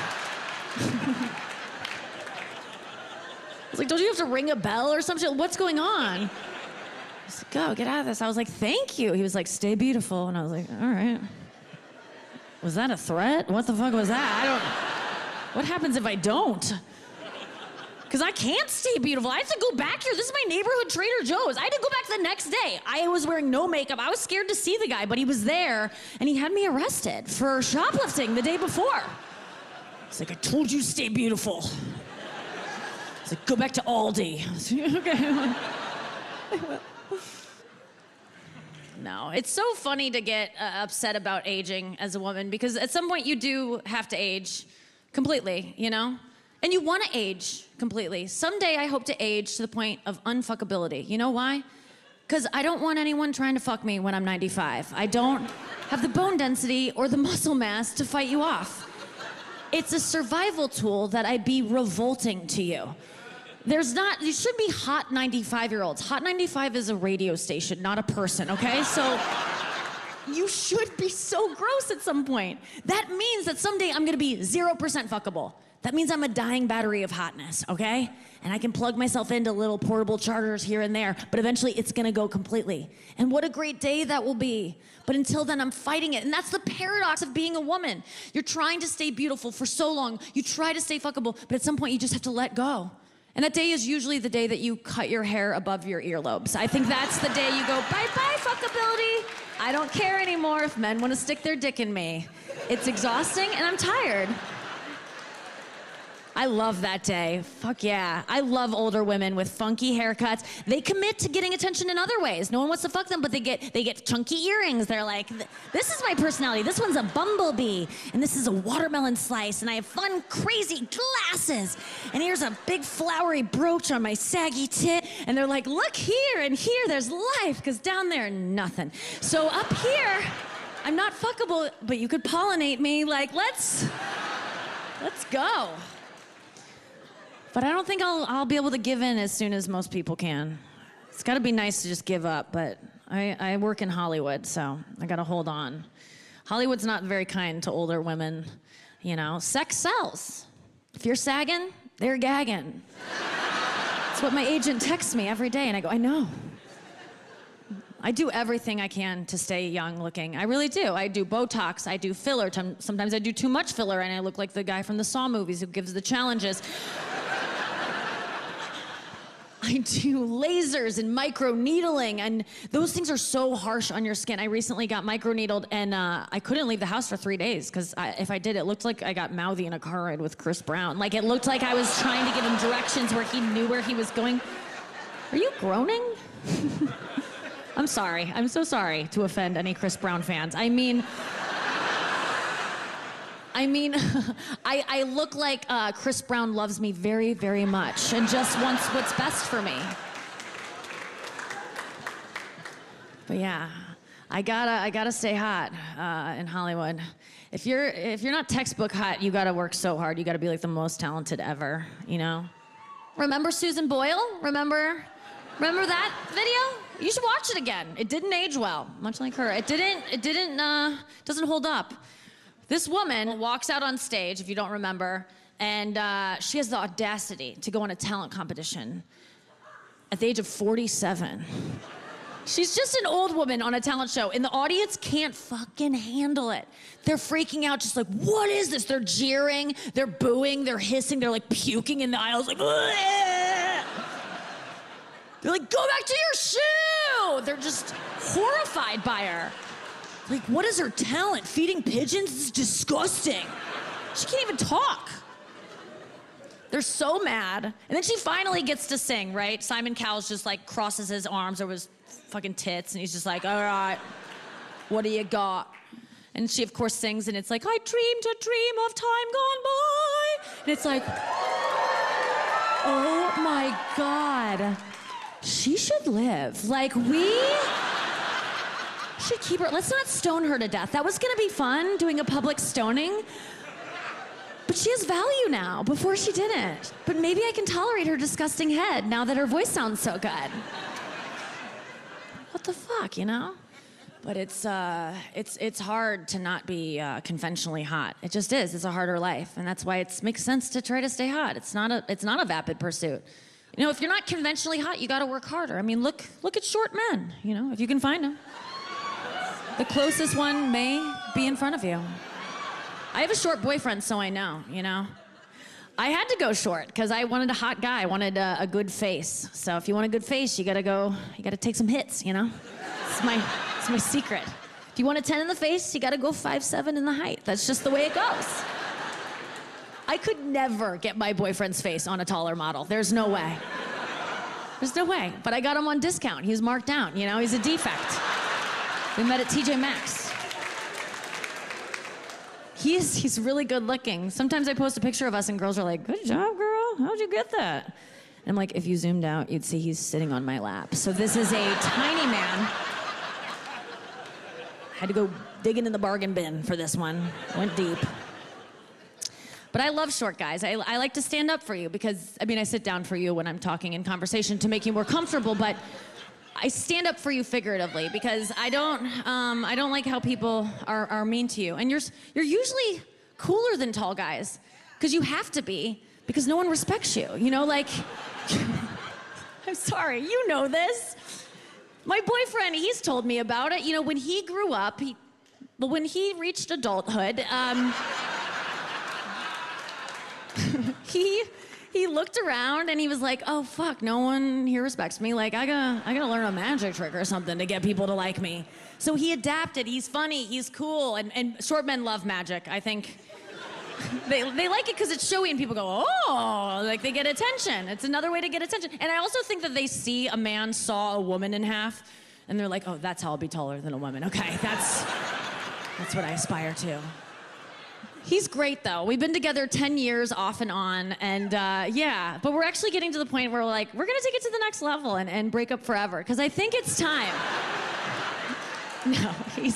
I was like, don't you have to ring a bell or something? What's going on? He's like, go, get out of this. I was like, thank you. He was like, stay beautiful. And I was like, all right. Was that a threat? What the fuck was that? What happens if I don't? Because I can't stay beautiful. I have to go back here. This is my neighborhood Trader Joe's. I had to go back the next day. I was wearing no makeup. I was scared to see the guy, but he was there, and he had me arrested for shoplifting the day before. It's like, I told you stay beautiful. It's like, go back to Aldi. Okay. No, it's so funny to get upset about aging as a woman because at some point you do have to age completely, you know? And you want to age completely. Someday I hope to age to the point of unfuckability. You know why? Because I don't want anyone trying to fuck me when I'm 95. I don't have the bone density or the muscle mass to fight you off. It's a survival tool that I'd be revolting to you. You should be hot 95-year-olds. Hot 95 is a radio station, not a person, okay? So you should be so gross at some point. That means that someday I'm gonna be 0% fuckable. That means I'm a dying battery of hotness, okay? And I can plug myself into little portable chargers here and there, but eventually it's gonna go completely. And what a great day that will be. But until then, I'm fighting it. And that's the paradox of being a woman. You're trying to stay beautiful for so long. You try to stay fuckable, but at some point you just have to let go. And that day is usually the day that you cut your hair above your earlobes. I think that's the day you go, bye-bye, fuckability. I don't care anymore if men want to stick their dick in me. It's exhausting and I'm tired. I love that day. Fuck yeah. I love older women with funky haircuts. They commit to getting attention in other ways. No one wants to fuck them, but they get chunky earrings. They're like, this is my personality. This one's a bumblebee, and this is a watermelon slice, and I have fun, crazy glasses. And here's a big flowery brooch on my saggy tit. And they're like, look here, and here there's life, because down there, nothing. So up here, I'm not fuckable, but you could pollinate me. Like, let's go. But I don't think I'll be able to give in as soon as most people can. It's gotta be nice to just give up, but I work in Hollywood, so I gotta hold on. Hollywood's not very kind to older women, you know. Sex sells. If you're sagging, they're gagging. It's what my agent texts me every day, and I go, I know. I do everything I can to stay young looking. I really do. I do Botox, I do filler. Sometimes I do too much filler and I look like the guy from the Saw movies who gives the challenges. I do lasers and microneedling, and those things are so harsh on your skin. I recently got microneedled, and I couldn't leave the house for 3 days, because if I did, it looked like I got mouthy in a car ride with Chris Brown. Like, it looked like I was trying to give him directions where he knew where he was going. Are you groaning? I'm sorry. I'm so sorry to offend any Chris Brown fans. I mean, I look like Chris Brown loves me very, very much and just wants what's best for me. But yeah, I gotta stay hot in Hollywood. If you're not textbook hot, you gotta work so hard. You gotta be like the most talented ever, you know? Remember Susan Boyle? Remember that video? You should watch it again. It didn't age well, much like her. Doesn't hold up. This woman walks out on stage, if you don't remember, and she has the audacity to go on a talent competition at the age of 47. She's just an old woman on a talent show, and the audience can't fucking handle it. They're freaking out, just like, what is this? They're jeering, they're booing, they're hissing, they're like puking in the aisles, like, bleh! They're like, go back to your shoe! They're just horrified by her. Like, what is her talent? Feeding pigeons? This is disgusting. She can't even talk. They're so mad. And then she finally gets to sing, right? Simon Cowell's just like crosses his arms over his fucking tits, and he's just like, all right, what do you got? And she, of course, sings, and it's like, I dreamed a dream of time gone by. And it's like, oh my God. She should live. Like, we should keep her. Let's not stone her to death. That was gonna be fun, doing a public stoning. But she has value now. Before she didn't. But maybe I can tolerate her disgusting head now that her voice sounds so good. What the fuck, you know? But it's hard to not be conventionally hot. It just is. It's a harder life, and that's why it makes sense to try to stay hot. It's not a vapid pursuit. You know, if you're not conventionally hot, you got to work harder. I mean, look at short men. You know, if you can find them, the closest one may be in front of you. I have a short boyfriend, so I know. You know, I had to go short because I wanted a hot guy. I wanted a good face. So if you want a good face, you gotta take some hits. You know, it's my secret. If you want a 10 in the face, you gotta go 5'7" in the height. That's just the way it goes. I could never get my boyfriend's face on a taller model. There's no way. There's no way. But I got him on discount. He was marked down, you know? He's a defect. We met at TJ Maxx. He's really good looking. Sometimes I post a picture of us and girls are like, good job, girl. How'd you get that? And I'm like, if you zoomed out, you'd see he's sitting on my lap. So this is a tiny man. Had to go digging in the bargain bin for this one. Went deep. But I love short guys. I like to stand up for you because, I mean, I sit down for you when I'm talking in conversation to make you more comfortable, but I stand up for you figuratively because I don't like how people are mean to you. And you're usually cooler than tall guys because you have to be because no one respects you. You know, like, I'm sorry, you know this. My boyfriend, he's told me about it. You know, when he grew up, when he reached adulthood, he looked around and he was like, oh fuck, no one here respects me. Like I gotta learn a magic trick or something to get people to like me. So he adapted. He's funny, he's cool, and short men love magic. I think they like it because it's showy and people go, oh, like they get attention. It's another way to get attention. And I also think that they see a man saw a woman in half and they're like, oh, that's how I'll be taller than a woman. Okay, that's what I aspire to. He's great, though. We've been together 10 years off and on, and yeah, but we're actually getting to the point where we're like, we're gonna take it to the next level and break up forever, because I think it's time. No,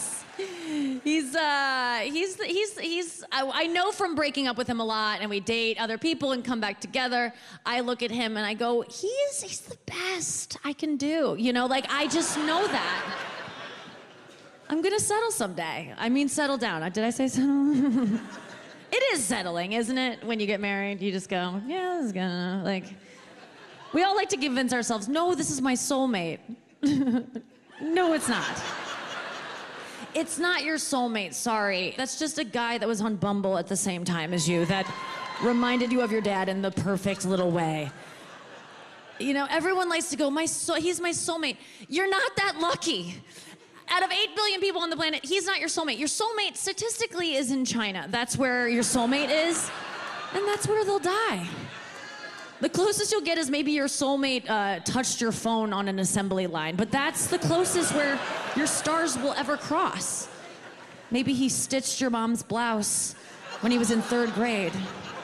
I know from breaking up with him a lot, and we date other people and come back together, I look at him and I go, he's the best I can do. You know, like, I just know that. I'm gonna settle someday. I mean, settle down. Did I say settle? It is settling, isn't it? When you get married, you just go, yeah, this is gonna, like, We all like to convince ourselves, no, this is my soulmate. No, it's not. It's not your soulmate, sorry. That's just a guy that was on Bumble at the same time as you that reminded you of your dad in the perfect little way. You know, everyone likes to go, he's my soulmate. You're not that lucky. Out of 8 billion people on the planet, he's not your soulmate. Your soulmate statistically is in China. That's where your soulmate is, and that's where they'll die. The closest you'll get is maybe your soulmate touched your phone on an assembly line, but that's the closest where your stars will ever cross. Maybe he stitched your mom's blouse when he was in 3rd grade.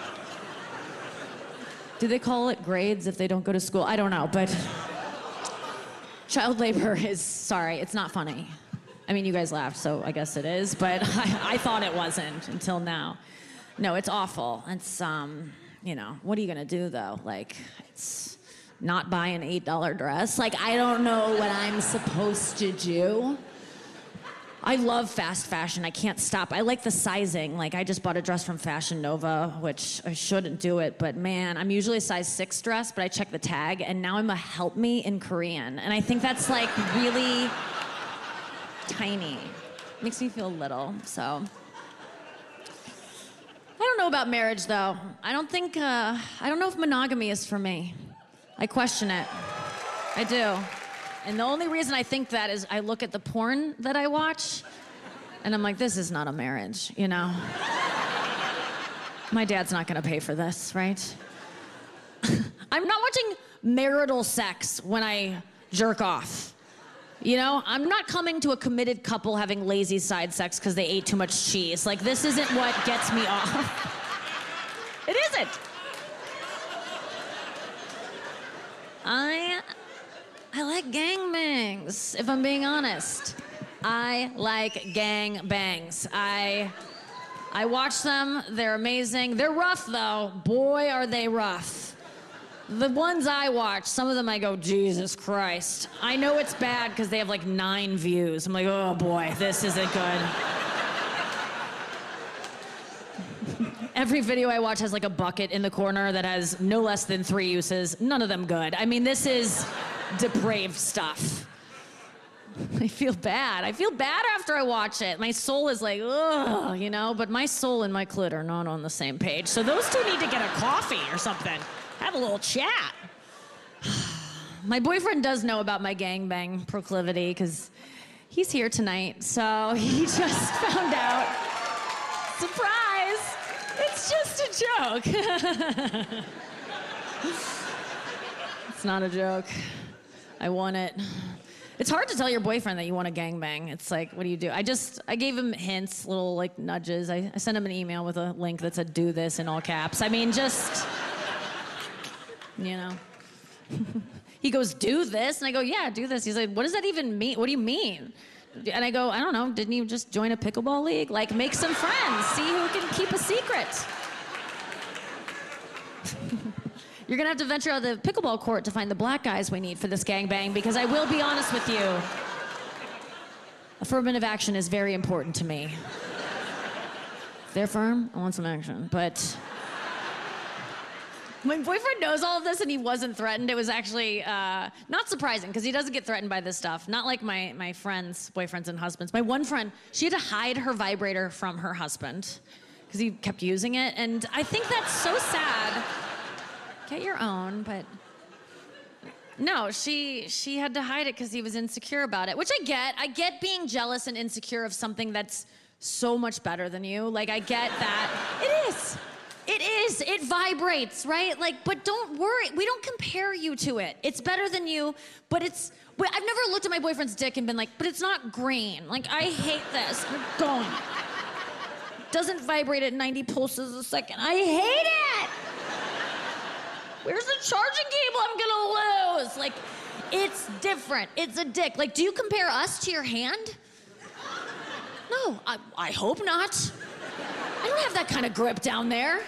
Do they call it grades if they don't go to school? I don't know, but child labor is, sorry, it's not funny. I mean, you guys laughed, so I guess it is, but I thought it wasn't until now. No, it's awful. It's, you know, what are you gonna do though? Like, it's not buy an $8 dress. Like, I don't know what I'm supposed to do. I love fast fashion. I can't stop. I like the sizing. Like, I just bought a dress from Fashion Nova, which I shouldn't do it, but man, I'm usually a size 6 dress, but I check the tag, and now I'm a help me in Korean. And I think that's like really tiny. Makes me feel little, so. I don't know about marriage, though. I don't know if monogamy is for me. I question it. I do. And the only reason I think that is I look at the porn that I watch, and I'm like, this is not a marriage, you know? My dad's not gonna pay for this, right? I'm not watching marital sex when I jerk off. You know, I'm not coming to a committed couple having lazy side sex because they ate too much cheese. Like, this isn't what gets me off. It isn't. I like gangbangs, if I'm being honest. I like gangbangs. I watch them, they're amazing. They're rough, though. Boy, are they rough. The ones I watch, some of them I go, Jesus Christ. I know it's bad because they have like 9 views. I'm like, oh boy, this isn't good. Every video I watch has like a bucket in the corner that has no less than 3 uses. None of them good. I mean, this is depraved stuff. I feel bad. I feel bad after I watch it. My soul is like, ugh, you know, but my soul and my clit are not on the same page. So those two need to get a coffee or something. Have a little chat. My boyfriend does know about my gangbang proclivity because he's here tonight. So he just found out. Surprise! It's just a joke. It's not a joke. I want it. It's hard to tell your boyfriend that you want a gangbang. It's like, what do you do? I gave him hints, little like nudges. I sent him an email with a link that said, do this in all caps. I mean, just, you know. He goes, do this? And I go, yeah, do this. He's like, what does that even mean? What do you mean? And I go, I don't know, didn't you just join a pickleball league? Like, make some friends, see who can keep a secret. You're gonna have to venture out of the pickleball court to find the black guys we need for this gangbang, because I will be honest with you, affirmative action is very important to me. They're firm, I want some action, but my boyfriend knows all of this and he wasn't threatened. It was actually not surprising because he doesn't get threatened by this stuff. Not like my friends' boyfriends and husbands. My one friend, she had to hide her vibrator from her husband because he kept using it. And I think that's so sad. Get your own, but no, she had to hide it because he was insecure about it, which I get. I get being jealous and insecure of something that's so much better than you. Like, I get that. It is. It is. It vibrates, right? Like, but don't worry. We don't compare you to it. It's better than you, but it's... I've never looked at my boyfriend's dick and been like, but it's not green. Like, I hate this. I'm going. Doesn't vibrate at 90 pulses a second. I hate it! Where's the charging cable I'm gonna lose? Like, it's different. It's a dick. Like, do you compare us to your hand? No, I hope not. I don't have that kind of grip down there.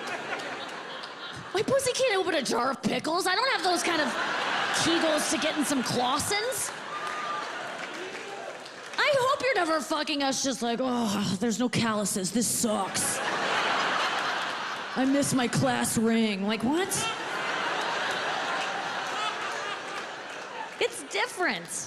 My pussy can't open a jar of pickles. I don't have those kind of Kegels to get in some Clausens. I hope you're never fucking us just like, oh, there's no calluses. This sucks. I miss my class ring. Like, what? It's different.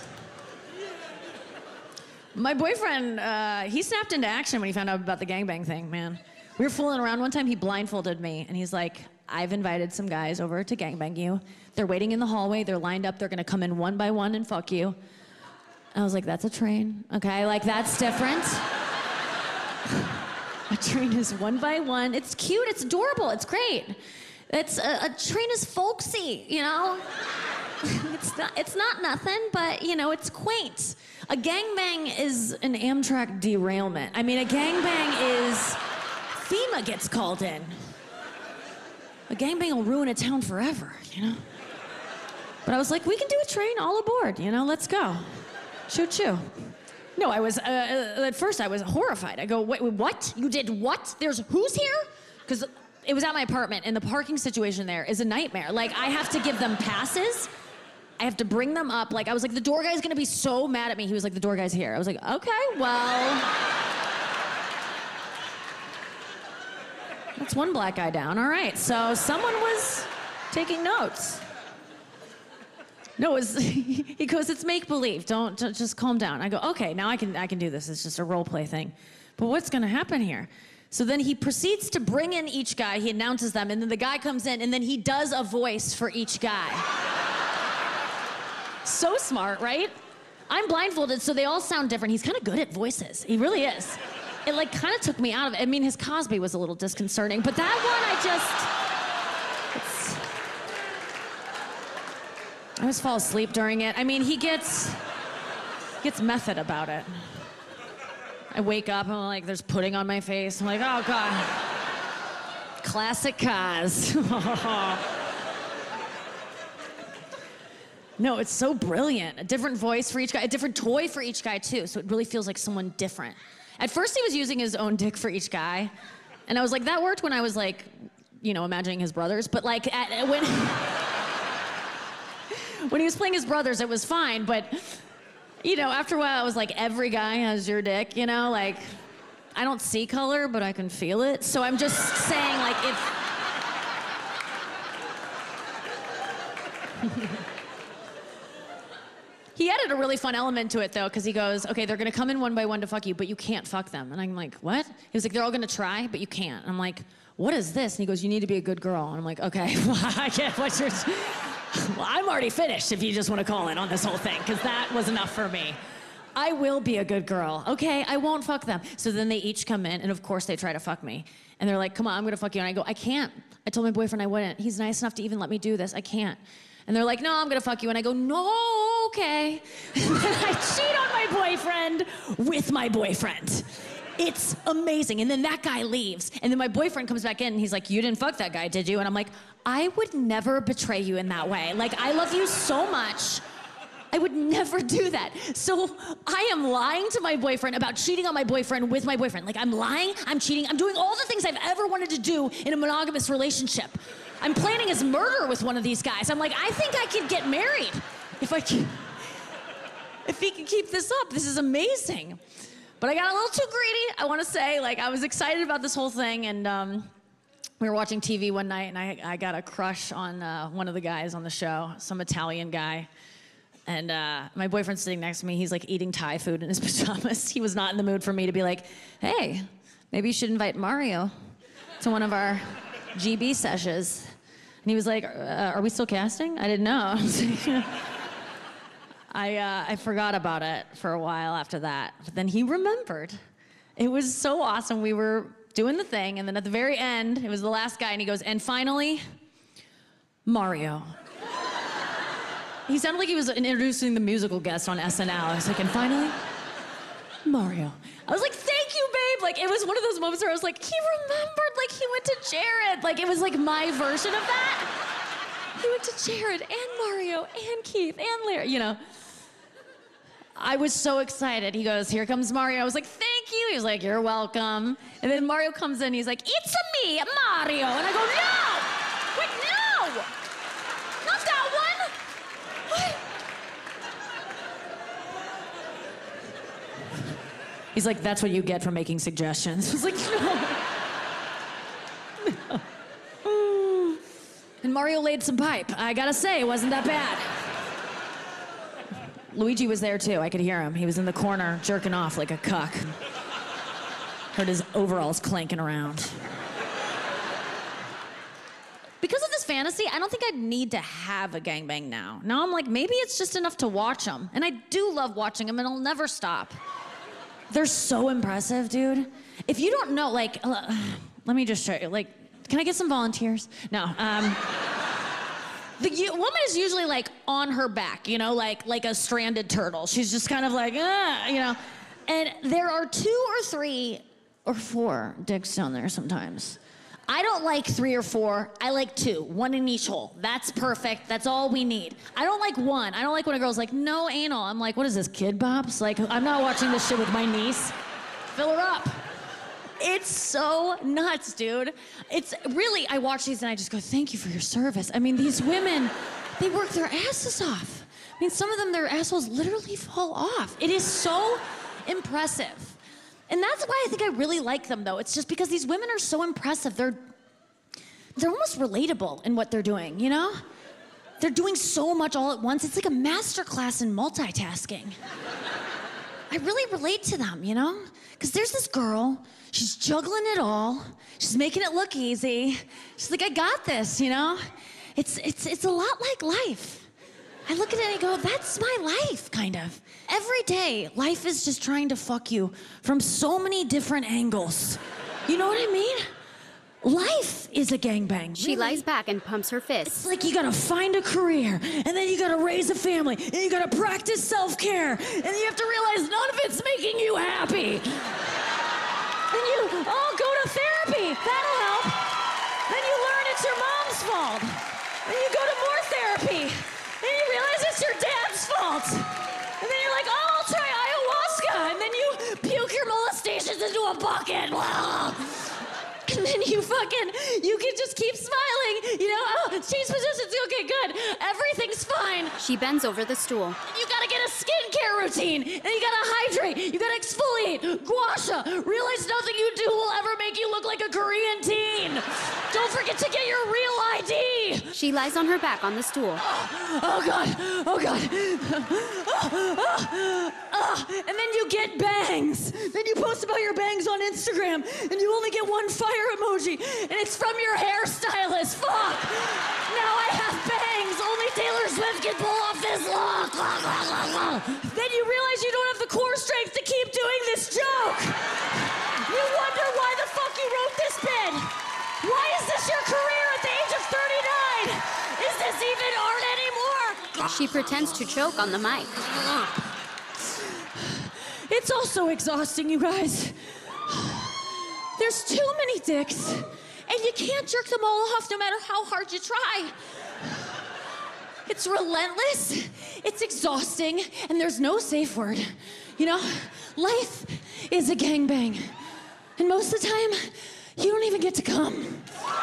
My boyfriend, he snapped into action when he found out about the gangbang thing, man. We were fooling around one time, he blindfolded me, and he's like, I've invited some guys over to gangbang you. They're waiting in the hallway, they're lined up, they're gonna come in one by one and fuck you. I was like, that's a train, okay? Like, that's different. A train is one by one. It's cute, it's adorable, it's great. It's a train is folksy, you know? It's not nothing, but you know, it's quaint. A gangbang is an Amtrak derailment. I mean, a gangbang is FEMA gets called in. A gangbang will ruin a town forever, you know? But I was like, we can do a train, all aboard, you know, let's go. Choo choo. No, I was, at first I was horrified. I go, wait, what? You did what? There's who's here? Because it was at my apartment, and the parking situation there is a nightmare. Like, I have to give them passes. I have to bring them up. Like, I was like, the door guy's gonna be so mad at me. He was like, the door guy's here. I was like, okay, well. That's one black guy down. All right, so someone was taking notes. No, it was, he goes, it's make-believe. Don't just calm down. I go, okay, now I can do this. It's just a role play thing. But what's gonna happen here? So then he proceeds to bring in each guy. He announces them, and then the guy comes in, and then he does a voice for each guy. So smart, right? I'm blindfolded, so they all sound different. He's kind of good at voices. He really is. It like kind of took me out of it. I mean, his Cosby was a little disconcerting, but that one I always fall asleep during it. I mean, he gets method about it. I wake up and I'm like, there's pudding on my face. I'm like, oh God. Classic Cos. No, it's so brilliant. A different voice for each guy, a different toy for each guy too, so it really feels like someone different. At first he was using his own dick for each guy, and I was like, that worked when I was like, you know, imagining his brothers, but like when he was playing his brothers, it was fine, but you know, after a while I was like, every guy has your dick, you know, like, I don't see color, but I can feel it, so I'm just saying, like, if... He added a really fun element to it, though, because he goes, okay, they're gonna come in one by one to fuck you, but you can't fuck them. And I'm like, what? He was like, they're all gonna try, but you can't. And I'm like, what is this? And he goes, you need to be a good girl. And I'm like, okay, well, I get what you're... Well, I'm already finished if you just want to call in on this whole thing, because that was enough for me. I will be a good girl. Okay, I won't fuck them. So then they each come in, and of course they try to fuck me. And they're like, come on, I'm gonna fuck you. And I go, I can't. I told my boyfriend I wouldn't. He's nice enough to even let me do this. I can't. And they're like, no, I'm gonna fuck you. And I go, no, okay. And then I cheat on my boyfriend with my boyfriend. It's amazing. And then that guy leaves. And then my boyfriend comes back in and he's like, you didn't fuck that guy, did you? And I'm like, I would never betray you in that way. Like, I love you so much. I would never do that. So I am lying to my boyfriend about cheating on my boyfriend with my boyfriend. Like, I'm lying, I'm cheating, I'm doing all the things I've ever wanted to do in a monogamous relationship. I'm planning his murder with one of these guys. I'm like, I think I could get married if he can keep this up. This is amazing. But I got a little too greedy, I want to say. Like, I was excited about this whole thing, and we were watching TV one night, and I got a crush on one of the guys on the show, some Italian guy. And my boyfriend's sitting next to me. He's like eating Thai food in his pajamas. He was not in the mood for me to be like, hey, maybe you should invite Mario to one of our GB sessions. And he was like, are we still casting? I didn't know. I forgot about it for a while after that. But then he remembered. It was so awesome. We were doing the thing, and then at the very end, it was the last guy, and he goes, and finally, Mario. He sounded like he was introducing the musical guest on SNL. I was like, and finally, Mario. I was like, thank you, babe. Like, it was one of those moments where I was like, he remembered, like, he went to Jared. Like, it was like my version of that. He went to Jared and Mario and Keith and Larry, you know. I was so excited. He goes, here comes Mario. I was like, thank you. He was like, you're welcome. And then Mario comes in, he's like, it's me, Mario. And I go, no! Wait, no! Not that one! What? He's like, that's what you get for making suggestions. I was like, no. And Mario laid some pipe. I gotta say, it wasn't that bad. Luigi was there too. I could hear him. He was in the corner jerking off like a cuck. Heard his overalls clanking around. Because of this fantasy, I don't think I'd need to have a gangbang now. Now I'm like, maybe it's just enough to watch them. And I do love watching them, and I'll never stop. They're so impressive, dude. If you don't know, like, let me just show you. Like, can I get some volunteers? No. The woman is usually like on her back, you know, like a stranded turtle. She's just kind of like, you know. And there are 2 or 3 or 4 dicks down there sometimes. I don't like 3 or 4. I like 2, 1 in each hole. That's perfect. That's all we need. I don't like 1. I don't like when a girl's like, no anal. I'm like, what is this, Kid Bops? Like, I'm not watching this shit with my niece. Fill her up. It's so nuts, dude. It's really, I watch these and I just go, thank you for your service. I mean, these women, they work their asses off. I mean, some of them, their assholes literally fall off. It is so impressive. And that's why I think I really like them, though. It's just because these women are so impressive. They're almost relatable in what they're doing, you know? They're doing so much all at once. It's like a masterclass in multitasking. I really relate to them, you know? Because there's this girl, she's juggling it all. She's making it look easy. She's like, I got this, you know? It's a lot like life. I look at it and I go, that's my life, kind of. Every day, life is just trying to fuck you from so many different angles. You know what I mean? Life is a gangbang. She lies back and pumps her fists. It's like you gotta find a career, and then you gotta raise a family, and you gotta practice self-care, and you have to realize none of it's making you happy. Then you all go to therapy. That'll help. Then you learn it's your mom's fault. Then you go to more therapy. Then you realize it's your dad's fault. And then you're like, oh, I'll try ayahuasca. And then you puke your molestations into a bucket. And then you can just keep smiling. You know, oh, change positions. Okay, good. Everything's fine. She bends over the stool. You gotta get a skincare routine. And you gotta hydrate. You gotta exfoliate. Gua sha. Realize nothing you do will ever make you look like a Korean teen. Don't forget to get your real ID. She lies on her back on the stool. Oh, God. Oh, God. And then you get bangs. Then you post about your bangs on Instagram, and you only get 1 fire emoji, and it's from your hairstylist. Fuck. Now I have bangs. Only Taylor Swift can pull off this look. Then you realize you don't have the core strength to keep doing this joke. You wonder why the fuck you wrote this bit. Why is this your career at the age of 39? Is this even art anymore? She pretends to choke on the mic. It's also exhausting, you guys. There's too many dicks, and you can't jerk them all off no matter how hard you try. It's relentless, it's exhausting, and there's no safe word. You know, life is a gangbang. And most of the time, you don't even get to come.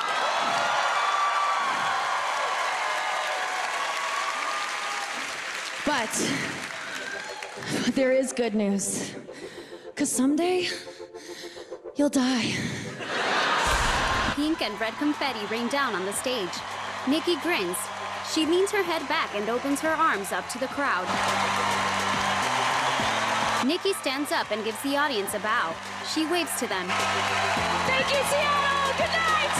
But there is good news. 'Cause someday, you'll die. Pink and red confetti rain down on the stage. Nikki grins. She leans her head back and opens her arms up to the crowd. Nikki stands up and gives the audience a bow. She waves to them. Thank you, Seattle! Good night!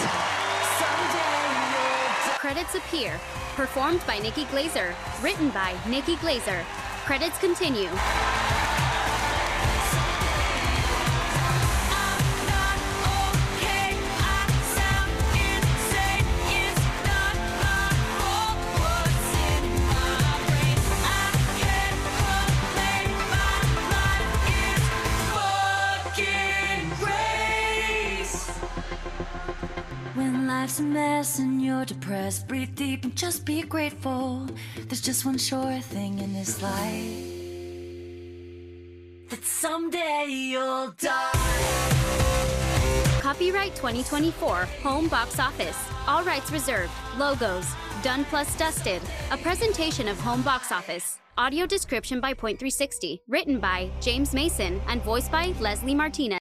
Credits appear. Performed by Nikki Glaser. Written by Nikki Glaser. Credits continue. When life's a mess and you're depressed, breathe deep and just be grateful. There's just one sure thing in this life, that someday you'll die. Copyright 2024, Home Box Office. All rights reserved. Logos. Done plus dusted. A presentation of Home Box Office. Audio description by Point360. Written by James Mason and voiced by Leslie Martinez.